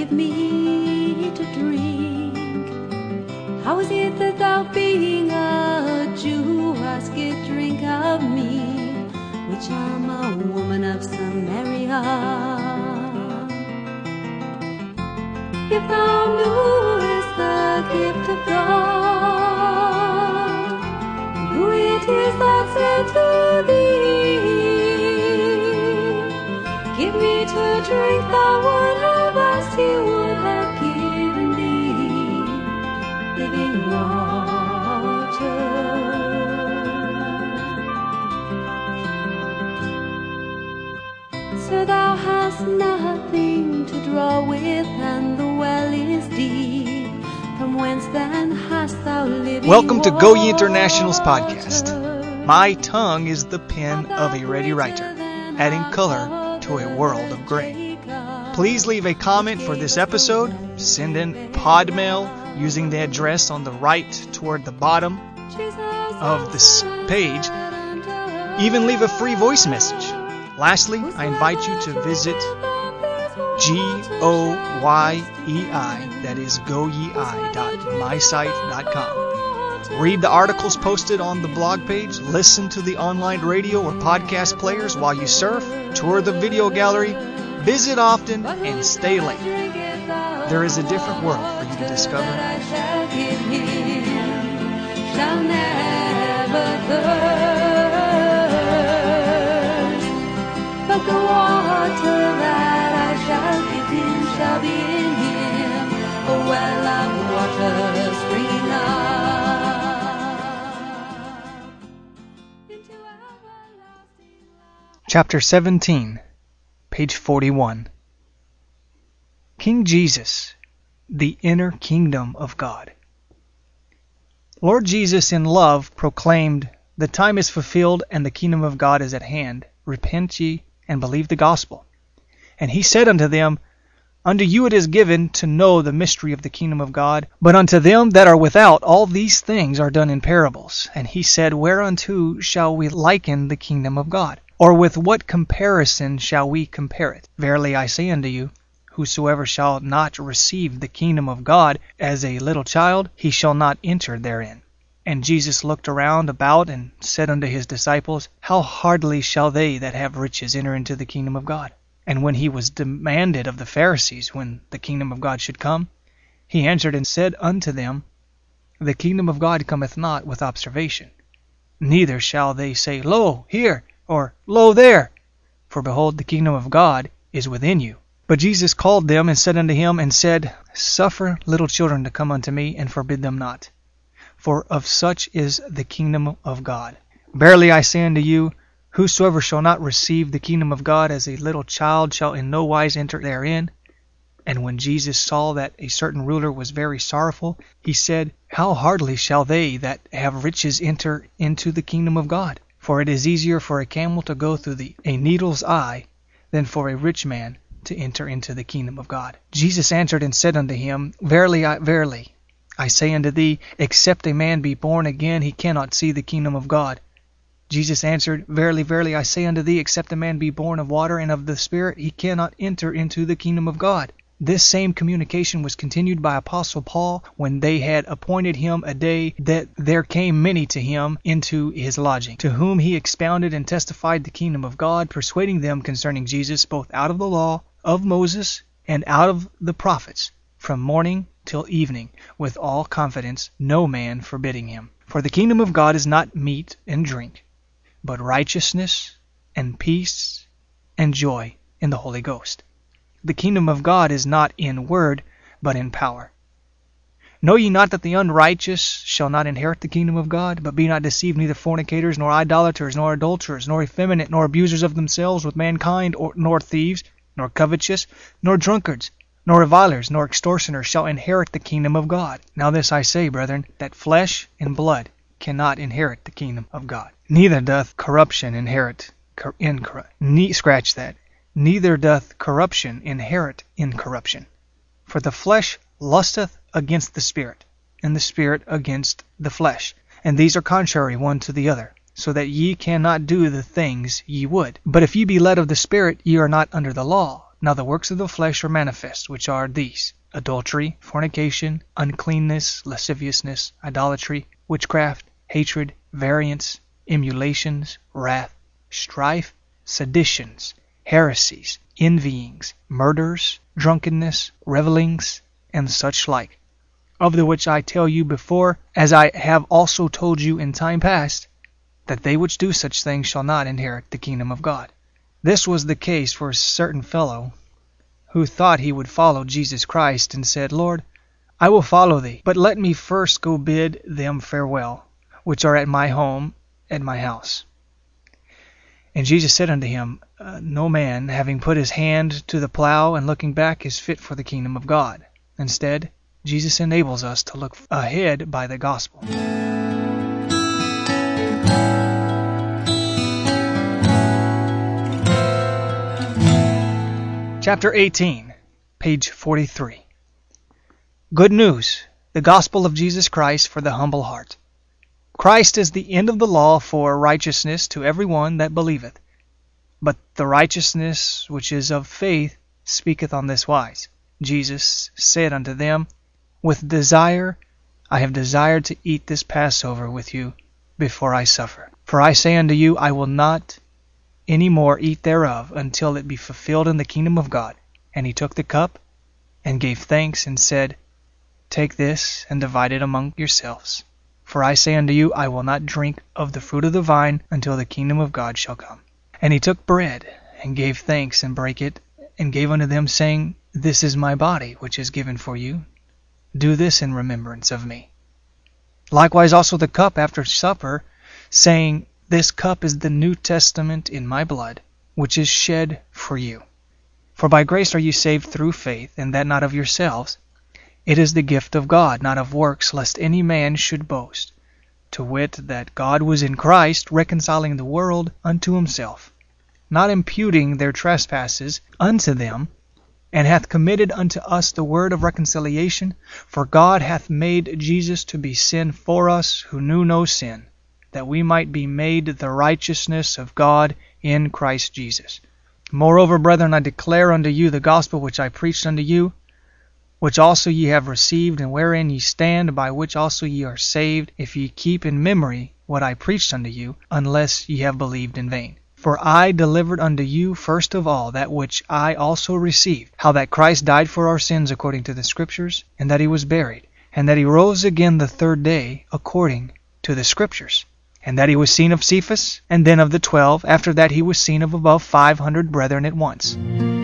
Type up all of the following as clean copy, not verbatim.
give me to drink? How is it that thou, being a Jew, askest drink of me, which am a woman of Samaria? If thou knewest the gift of God, and who it is that said to thee, give me to drink, thou would have asked, he would have given thee living water. Sir, thou hast nothing to draw with, and the well is deep. From whence then hast thou living Welcome to Go Ye water? International's podcast. My tongue is the pen of a ready writer, adding color to a world of gray. Please leave a comment for this episode. Send in pod mail using the address on the right toward the bottom of this page. Even leave a free voice message. Lastly, I invite you to visit GOYEI, that is goyei.mysite.com. Read the articles posted on the blog page, listen to the online radio or podcast players while you surf, tour the video gallery, visit often, and stay late. There is a different world for you to discover. But the water that I shall give him shall be in him a well of water springing up into everlasting life. Chapter 17, page 41. King Jesus, the inner kingdom of God. Lord Jesus in love proclaimed, "The time is fulfilled and the kingdom of God is at hand. Repent ye and believe the gospel." And he said unto them, Unto you it is given to know the mystery of the kingdom of God, but unto them that are without all these things are done in parables. And he said, Whereunto shall we liken the kingdom of God? Or with what comparison shall we compare it? Verily I say unto you, whosoever shall not receive the kingdom of God as a little child, he shall not enter therein. And Jesus looked around about and said unto his disciples, How hardly shall they that have riches enter into the kingdom of God? And when he was demanded of the Pharisees when the kingdom of God should come, he answered and said unto them, The kingdom of God cometh not with observation, neither shall they say, Lo, here, or Lo, there. For behold, the kingdom of God is within you. But Jesus called them and said unto him, and said, Suffer little children to come unto me, and forbid them not. For of such is the kingdom of God. Verily I say unto you, whosoever shall not receive the kingdom of God as a little child shall in no wise enter therein. And when Jesus saw that a certain ruler was very sorrowful, he said, How hardly shall they that have riches enter into the kingdom of God? For it is easier for a camel to go through a needle's eye than for a rich man to enter into the kingdom of God. Jesus answered and said unto him, Verily I say unto thee, except a man be born again, he cannot see the kingdom of God. Jesus answered, Verily I say unto thee, except a man be born of water and of the Spirit, he cannot enter into the kingdom of God. This same communication was continued by Apostle Paul when they had appointed him a day that there came many to him into his lodging, to whom he expounded and testified the kingdom of God, persuading them concerning Jesus both out of the law of Moses and out of the prophets, from morning till evening, with all confidence, no man forbidding him. For the kingdom of God is not meat and drink, but righteousness and peace and joy in the Holy Ghost. The kingdom of God is not in word, but in power. Know ye not that the unrighteous shall not inherit the kingdom of God? But be not deceived, neither fornicators, nor idolaters, nor adulterers, nor effeminate, nor abusers of themselves with mankind, nor thieves, nor covetous, nor drunkards, nor revilers, nor extortioners shall inherit the kingdom of God. Now this I say, brethren, that flesh and blood cannot inherit the kingdom of God. Neither doth corruption inherit Neither doth corruption inherit incorruption. For the flesh lusteth against the Spirit, and the Spirit against the flesh. And these are contrary one to the other, so that ye cannot do the things ye would. But if ye be led of the Spirit, ye are not under the law. Now the works of the flesh are manifest, which are these: adultery, fornication, uncleanness, lasciviousness, idolatry, witchcraft, hatred, variance, emulations, wrath, strife, seditions, heresies, envyings, murders, drunkenness, revellings, and such like, of the which I tell you before, as I have also told you in time past, that they which do such things shall not inherit the kingdom of God. This was the case for a certain fellow who thought he would follow Jesus Christ, and said, Lord, I will follow thee, but let me first go bid them farewell, which are at my home, at my house. And Jesus said unto him, No man, having put his hand to the plow and looking back, is fit for the kingdom of God. Instead, Jesus enables us to look ahead by the gospel. Chapter 18, page 43. Good news, the gospel of Jesus Christ for the humble heart. Christ is the end of the law for righteousness to every one that believeth. But the righteousness which is of faith speaketh on this wise. Jesus said unto them, With desire I have desired to eat this Passover with you before I suffer. For I say unto you, I will not any more eat thereof until it be fulfilled in the kingdom of God. And he took the cup, and gave thanks, and said, Take this, and divide it among yourselves. For I say unto you, I will not drink of the fruit of the vine until the kingdom of God shall come. And he took bread, and gave thanks, and brake it, and gave unto them, saying, This is my body, which is given for you. Do this in remembrance of me. Likewise also the cup after supper, saying, This cup is the New Testament in my blood, which is shed for you. For by grace are you saved through faith, and that not of yourselves. It is the gift of God, not of works, lest any man should boast. To wit, that God was in Christ, reconciling the world unto himself, not imputing their trespasses unto them, and hath committed unto us the word of reconciliation. For God hath made Jesus to be sin for us, who knew no sin, that we might be made the righteousness of God in Christ Jesus. Moreover, brethren, I declare unto you the gospel which I preached unto you, which also ye have received, and wherein ye stand, by which also ye are saved, if ye keep in memory what I preached unto you, unless ye have believed in vain. For I delivered unto you first of all that which I also received, how that Christ died for our sins according to the Scriptures, and that he was buried, and that he rose again the third day according to the Scriptures, and that he was seen of Cephas, and then of the 12. After that he was seen of above 500 brethren at once.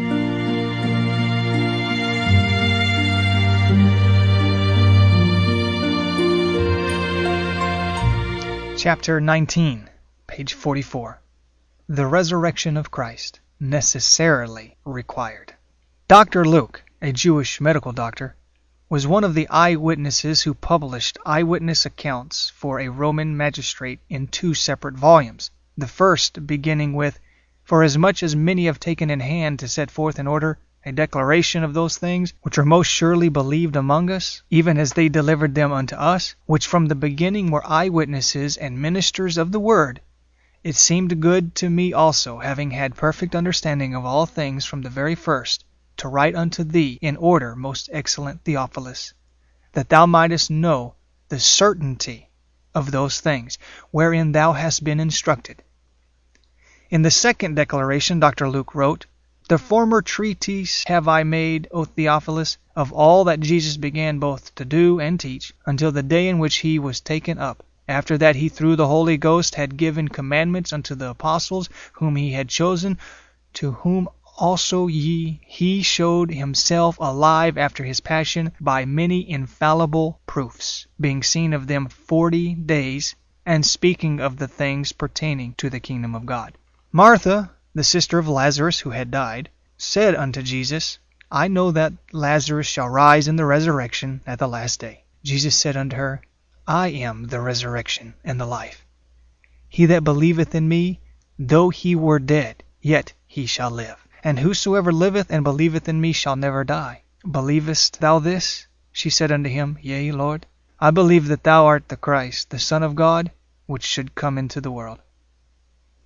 Chapter 19, page 44. The resurrection of Christ, necessarily required. Dr. Luke, a Jewish medical doctor, was one of the eyewitnesses who published eyewitness accounts for a Roman magistrate in 2 separate volumes. The first beginning with, Forasmuch as many have taken in hand to set forth in order a declaration of those things which are most surely believed among us, even as they delivered them unto us, which from the beginning were eyewitnesses and ministers of the word, it seemed good to me also, having had perfect understanding of all things from the very first, to write unto thee in order, most excellent Theophilus, that thou mightest know the certainty of those things, wherein thou hast been instructed. In the second declaration Dr. Luke wrote, The former treatise have I made, O Theophilus, of all that Jesus began both to do and teach, until the day in which he was taken up. After that he through the Holy Ghost had given commandments unto the apostles whom he had chosen, to whom also he showed himself alive after his passion by many infallible proofs, being seen of them 40 days, and speaking of the things pertaining to the kingdom of God. Martha, the sister of Lazarus who had died, said unto Jesus, I know that Lazarus shall rise in the resurrection at the last day. Jesus said unto her, I am the resurrection and the life. He that believeth in me, though he were dead, yet he shall live. And whosoever liveth and believeth in me shall never die. Believest thou this? She said unto him, Yea, Lord. I believe that thou art the Christ, the Son of God, which should come into the world.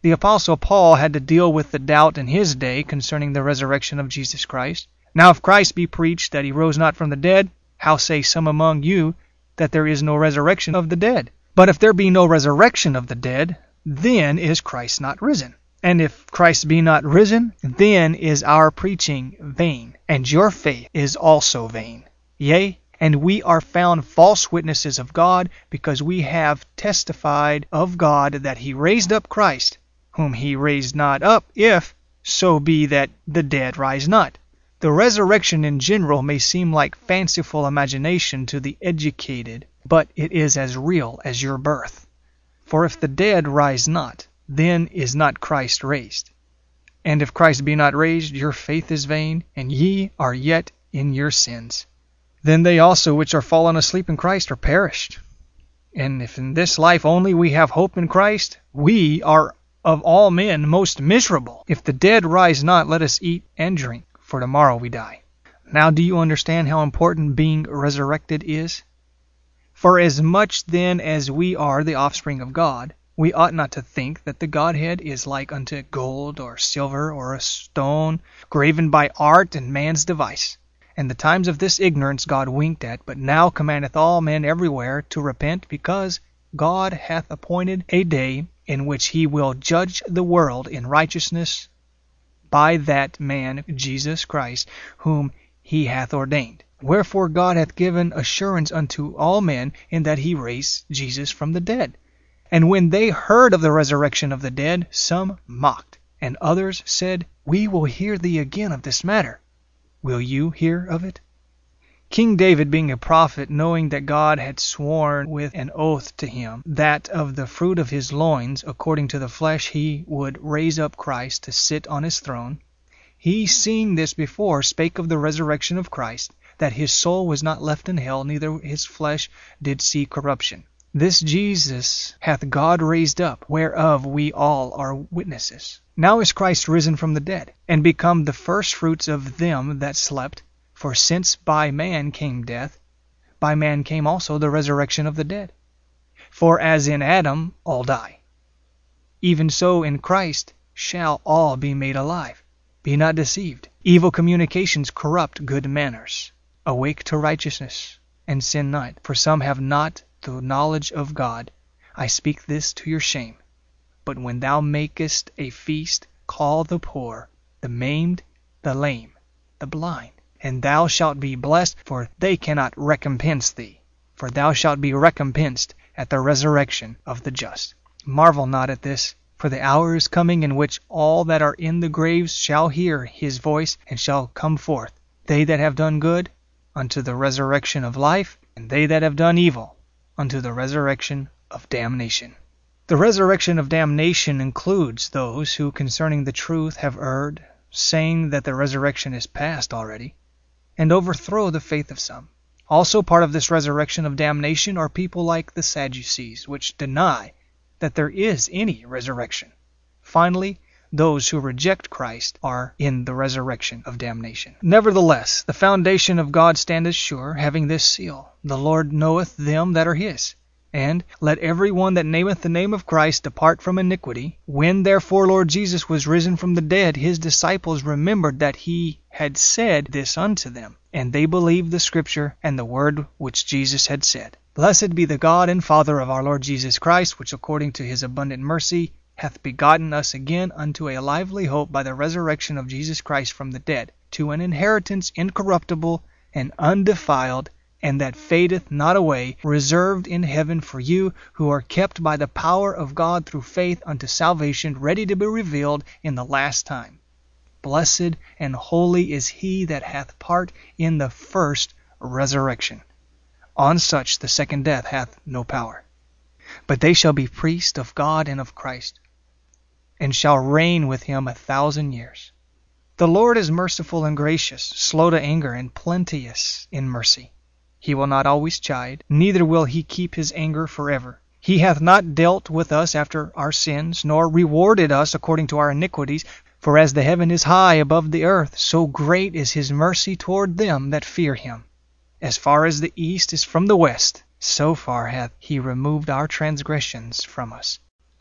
The Apostle Paul had to deal with the doubt in his day concerning the resurrection of Jesus Christ. Now if Christ be preached that he rose not from the dead, how say some among you that there is no resurrection of the dead? But if there be no resurrection of the dead, then is Christ not risen. And if Christ be not risen, then is our preaching vain, and your faith is also vain. Yea, and we are found false witnesses of God, because we have testified of God that he raised up Christ, whom he raised not up, if so be that the dead rise not. The resurrection in general may seem like fanciful imagination to the educated, but it is as real as your birth. For if the dead rise not, then is not Christ raised. And if Christ be not raised, your faith is vain, and ye are yet in your sins. Then they also which are fallen asleep in Christ are perished. And if in this life only we have hope in Christ, we are of all men most miserable. If the dead rise not, let us eat and drink, for tomorrow we die. Now do you understand how important being resurrected is? For as much then as we are the offspring of God, we ought not to think that the Godhead is like unto gold or silver or a stone, graven by art and man's device. And the times of this ignorance God winked at, but now commandeth all men everywhere to repent, because God hath appointed a day in which he will judge the world in righteousness by that man Jesus Christ, whom he hath ordained. Wherefore God hath given assurance unto all men, in that he raised Jesus from the dead. And when they heard of the resurrection of the dead, some mocked, and others said, We will hear thee again of this matter. Will you hear of it? King David, being a prophet, knowing that God had sworn with an oath to him, that of the fruit of his loins, according to the flesh, he would raise up Christ to sit on his throne, he, seeing this before, spake of the resurrection of Christ, that his soul was not left in hell, neither his flesh did see corruption. This Jesus hath God raised up, whereof we all are witnesses. Now is Christ risen from the dead, and become the firstfruits of them that slept. For since by man came death, by man came also the resurrection of the dead. For as in Adam all die, even so in Christ shall all be made alive. Be not deceived. Evil communications corrupt good manners. Awake to righteousness, and sin not. For some have not the knowledge of God. I speak this to your shame. But when thou makest a feast, call the poor, the maimed, the lame, the blind. And thou shalt be blessed, for they cannot recompense thee. For thou shalt be recompensed at the resurrection of the just. Marvel not at this, for the hour is coming in which all that are in the graves shall hear his voice, and shall come forth. They that have done good, unto the resurrection of life, and they that have done evil, unto the resurrection of damnation. The resurrection of damnation includes those who concerning the truth have erred, saying that the resurrection is past already, and overthrow the faith of some. Also part of this resurrection of damnation are people like the Sadducees, which deny that there is any resurrection. Finally, those who reject Christ are in the resurrection of damnation. Nevertheless, the foundation of God standeth sure, having this seal, The Lord knoweth them that are his. And let every one that nameth the name of Christ depart from iniquity. When therefore Lord Jesus was risen from the dead, his disciples remembered that he had said this unto them. And they believed the Scripture and the word which Jesus had said. Blessed be the God and Father of our Lord Jesus Christ, which according to his abundant mercy hath begotten us again unto a lively hope by the resurrection of Jesus Christ from the dead, to an inheritance incorruptible and undefiled, and that fadeth not away, reserved in heaven for you, who are kept by the power of God through faith unto salvation, ready to be revealed in the last time. Blessed and holy is he that hath part in the first resurrection. On such the second death hath no power. But they shall be priests of God and of Christ, and shall reign with him 1,000 years. The Lord is merciful and gracious, slow to anger, and plenteous in mercy. He will not always chide, neither will he keep his anger forever. He hath not dealt with us after our sins, nor rewarded us according to our iniquities. For as the heaven is high above the earth, so great is his mercy toward them that fear him. As far as the east is from the west, so far hath he removed our transgressions from us.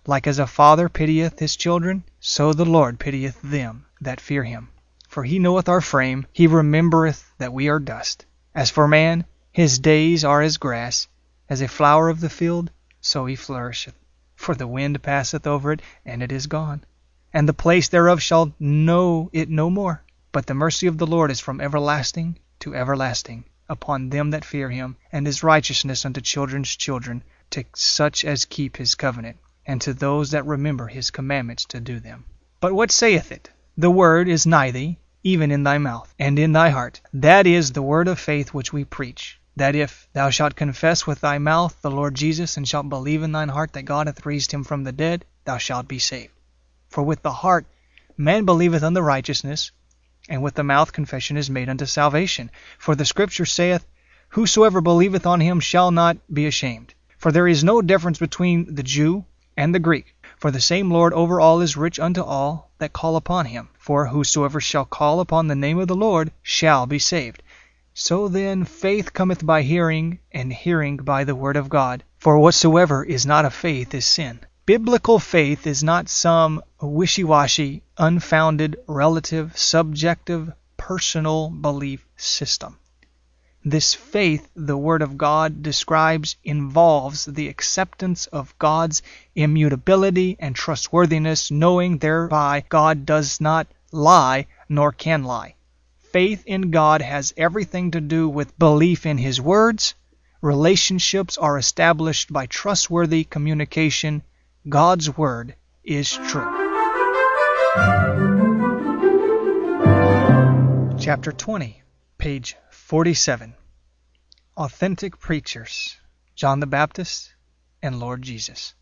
Like as a father pitieth his children, so the Lord pitieth them that fear him. For he knoweth our frame, he remembereth that we are dust. As for man, his days are as grass, as a flower of the field, so he flourisheth. For the wind passeth over it, and it is gone, and the place thereof shall know it no more. But the mercy of the Lord is from everlasting to everlasting upon them that fear him, and his righteousness unto children's children, to such as keep his covenant, and to those that remember his commandments to do them. But what saith it? The word is nigh thee, even in thy mouth, and in thy heart. That is the word of faith which we preach, that if thou shalt confess with thy mouth the Lord Jesus, and shalt believe in thine heart that God hath raised him from the dead, thou shalt be saved. For with the heart man believeth unto righteousness, and with the mouth confession is made unto salvation. For the Scripture saith, Whosoever believeth on him shall not be ashamed. For there is no difference between the Jew and the Greek. For the same Lord over all is rich unto all that call upon him. For whosoever shall call upon the name of the Lord shall be saved. So then faith cometh by hearing, and hearing by the word of God. For whatsoever is not of faith is sin. Biblical faith is not some wishy-washy, unfounded, relative, subjective, personal belief system. This faith, the Word of God describes, involves the acceptance of God's immutability and trustworthiness, knowing thereby God does not lie nor can lie. Faith in God has everything to do with belief in His words. Relationships are established by trustworthy communication. God's Word is true. Chapter 20, page 47. Authentic Preachers, John the Baptist and Lord Jesus.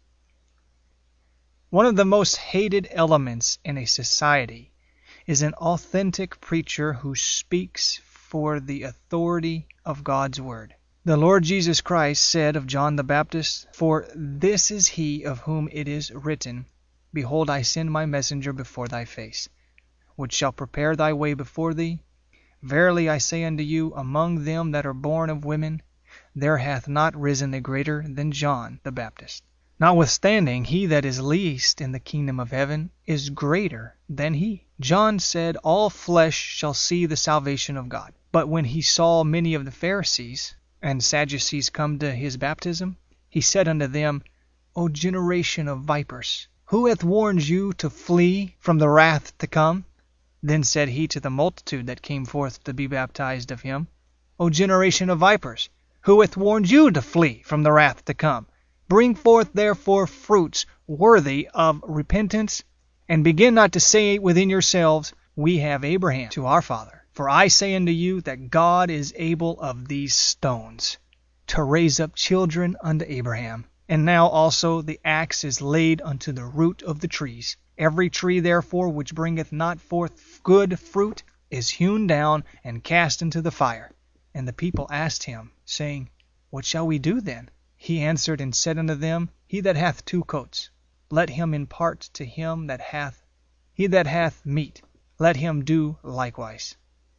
One of the most hated elements in a society is an authentic preacher who speaks for the authority of God's Word. The Lord Jesus Christ said of John the Baptist, For this is he of whom it is written, Behold, I send my messenger before thy face, which shall prepare thy way before thee. Verily I say unto you, among them that are born of women, there hath not risen a greater than John the Baptist. Notwithstanding, he that is least in the kingdom of heaven is greater than he. John said, All flesh shall see the salvation of God. But when he saw many of the Pharisees and Sadducees come to his baptism, he said unto them, O generation of vipers, who hath warned you to flee from the wrath to come? Then said he to the multitude that came forth to be baptized of him, O generation of vipers, who hath warned you to flee from the wrath to come? Bring forth therefore fruits worthy of repentance, and begin not to say within yourselves, We have Abraham to our father. For I say unto you that God is able of these stones to raise up children unto Abraham. And now also the axe is laid unto the root of the trees. Every tree therefore which bringeth not forth good fruit is hewn down and cast into the fire. And the people asked him, saying, What shall we do then? He answered and said unto them, He that hath 2 coats, let him impart to him that hath. He that hath meat, let him do likewise.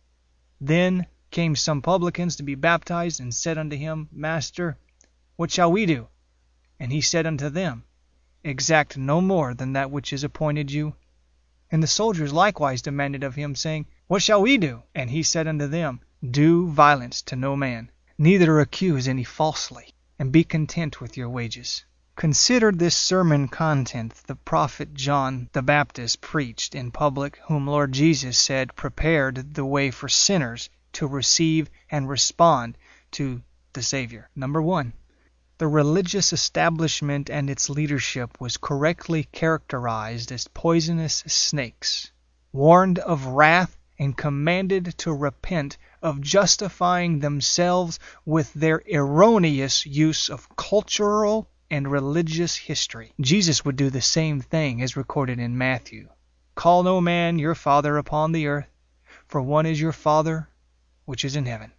Then came some publicans to be baptized, and said unto him, Master, what shall we do? And he said unto them, Exact no more than that which is appointed you. And the soldiers likewise demanded of him, saying, What shall we do? And he said unto them, Do violence to no man, neither accuse any falsely, and be content with your wages. Consider this sermon content the prophet John the Baptist preached in public, whom Lord Jesus said prepared the way for sinners to receive and respond to the Savior. Number 1. The religious establishment and its leadership was correctly characterized as poisonous snakes, warned of wrath and commanded to repent of justifying themselves with their erroneous use of cultural and religious history. Jesus would do the same thing as recorded in Matthew. Call no man your father upon the earth, for one is your Father which is in heaven.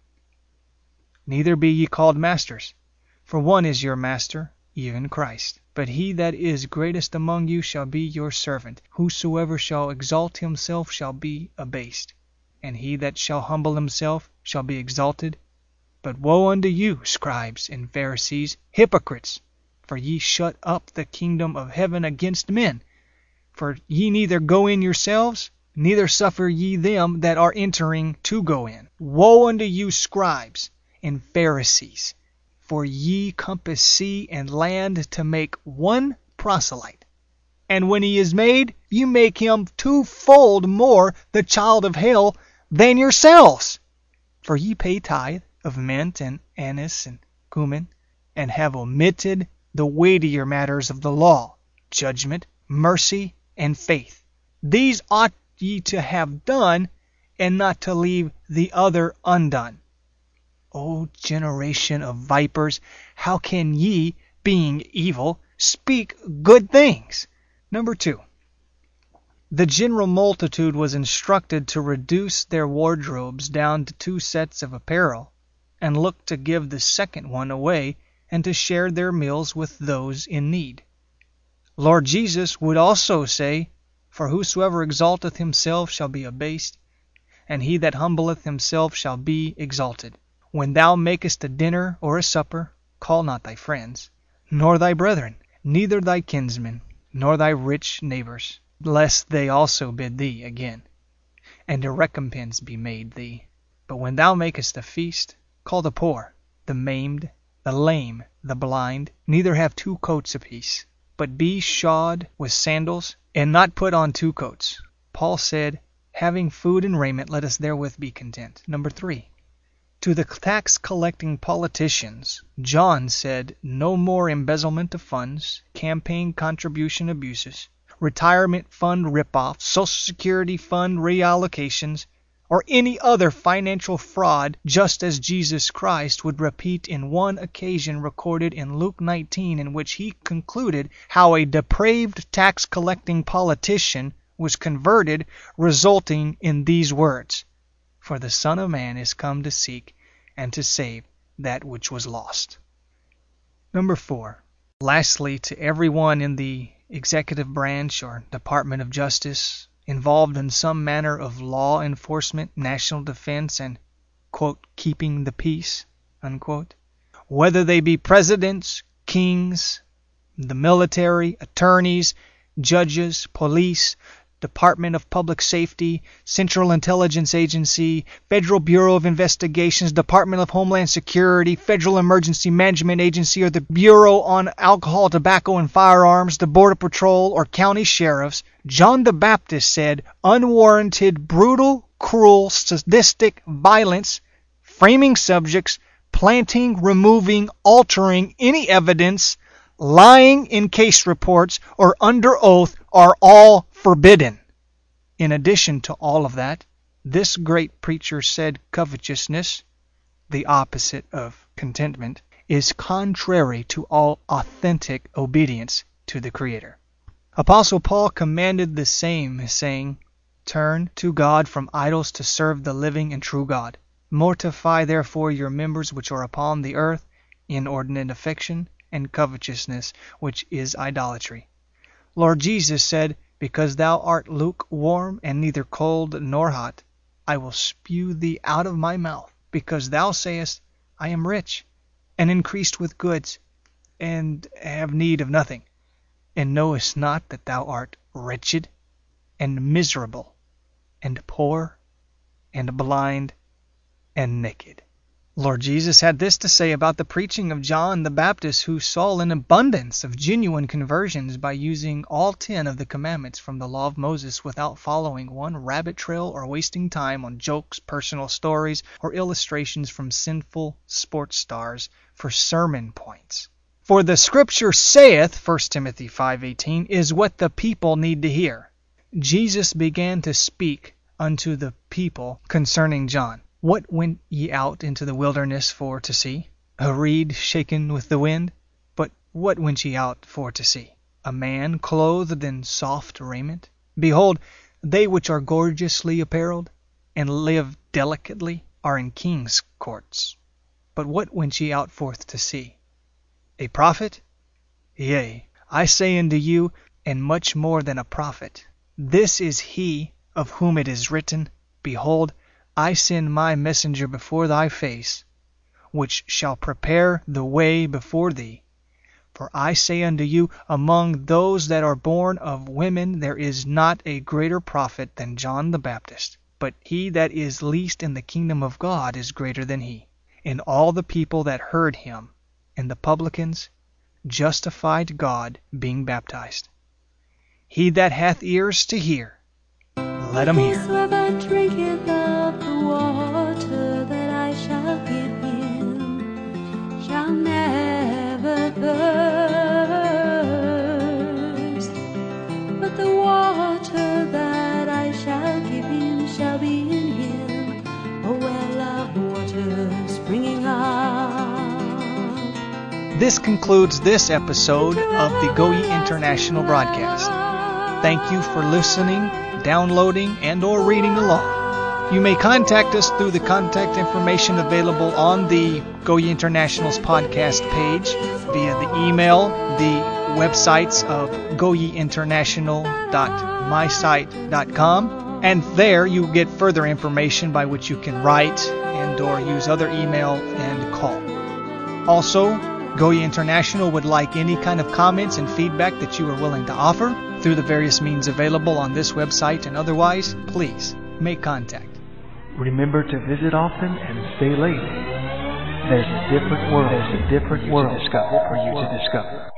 Neither be ye called masters, for one is your master, even Christ. But he that is greatest among you shall be your servant. Whosoever shall exalt himself shall be abased, and he that shall humble himself shall be exalted. But woe unto you, scribes and Pharisees, hypocrites! For ye shut up the kingdom of heaven against men. For ye neither go in yourselves, neither suffer ye them that are entering to go in. Woe unto you, scribes and Pharisees, for ye compass sea and land to make one proselyte. And when he is made, you make him twofold more the child of hell than yourselves. For ye pay tithe of mint and anise and cumin, and have omitted the weightier matters of the law, judgment, mercy, and faith. These ought ye to have done, and not to leave the other undone. O generation of vipers, how can ye, being evil, speak good things? Number 2. The general multitude was instructed to reduce their wardrobes down to 2 sets of apparel, and look to give the second one away, and to share their meals with those in need. Lord Jesus would also say, For whosoever exalteth himself shall be abased, and he that humbleth himself shall be exalted. When thou makest a dinner or a supper, call not thy friends, nor thy brethren, neither thy kinsmen, nor thy rich neighbors, lest they also bid thee again, and a recompense be made thee. But when thou makest a feast, call the poor, the maimed, the lame, the blind, neither have 2 coats apiece, but be shod with sandals, and not put on 2 coats. Paul said, Having food and raiment, let us therewith be content. Number 3. To the tax-collecting politicians, John said, No more embezzlement of funds, campaign contribution abuses, retirement fund rip-offs, Social Security fund reallocations, or any other financial fraud, just as Jesus Christ would repeat in one occasion recorded in Luke 19, in which he concluded how a depraved tax-collecting politician was converted, resulting in these words, For the Son of Man is come to seek and to save that which was lost. Number 4. Lastly, to everyone in the executive branch or Department of Justice involved in some manner of law enforcement, national defense, and, quote, keeping the peace, unquote, whether they be presidents, kings, the military, attorneys, judges, police, Department of Public Safety, Central Intelligence Agency, Federal Bureau of Investigations, Department of Homeland Security, Federal Emergency Management Agency, or the Bureau on Alcohol, Tobacco, and Firearms, the Border Patrol, or county sheriffs, John the Baptist said, unwarranted, brutal, cruel, sadistic violence, framing subjects, planting, removing, altering any evidence, lying in case reports, or under oath are all forbidden. In addition to all of that, this great preacher said covetousness, the opposite of contentment, is contrary to all authentic obedience to the Creator. Apostle Paul commanded the same, saying, Turn to God from idols to serve the living and true God. Mortify therefore your members which are upon the earth, inordinate affection, and covetousness, which is idolatry. Lord Jesus said, Because thou art lukewarm and neither cold nor hot, I will spew thee out of my mouth, because thou sayest, I am rich, and increased with goods, and have need of nothing, and knowest not that thou art wretched, and miserable, and poor, and blind, and naked. Lord Jesus had this to say about the preaching of John the Baptist, who saw an abundance of genuine conversions by using all 10 of the commandments from the law of Moses without following one rabbit trail or wasting time on jokes, personal stories, or illustrations from sinful sports stars for sermon points. For the Scripture saith, 1 Timothy 5:18, is what the people need to hear. Jesus began to speak unto the people concerning John. What went ye out into the wilderness for to see? A reed shaken with the wind? But what went ye out for to see? A man clothed in soft raiment? Behold, they which are gorgeously apparelled, and live delicately, are in kings' courts. But what went ye out forth to see? A prophet? Yea, I say unto you, and much more than a prophet. This is he of whom it is written, Behold, I send my messenger before thy face, which shall prepare the way before thee. For I say unto you, among those that are born of women there is not a greater prophet than John the Baptist. But he that is least in the kingdom of God is greater than he. And all the people that heard him, and the publicans, justified God, being baptized. He that hath ears to hear, let him hear. Whosoever drinketh of the water that I shall give him shall never thirst. But the water that I shall give him shall be in him a well of water springing up. This concludes this episode of the Go Ye International broadcast. Thank you for listening, downloading, and or reading along. You may contact us through the contact information available on the Go Ye International's podcast page via the email, the websites of goyeinternational.mysite.com, and there you get further information by which you can write and or use other email and call. Also, Go Ye International would like any kind of comments and feedback that you are willing to offer through the various means available on this website and otherwise. Please make contact. Remember to visit often and stay late. There's a different world for you to discover.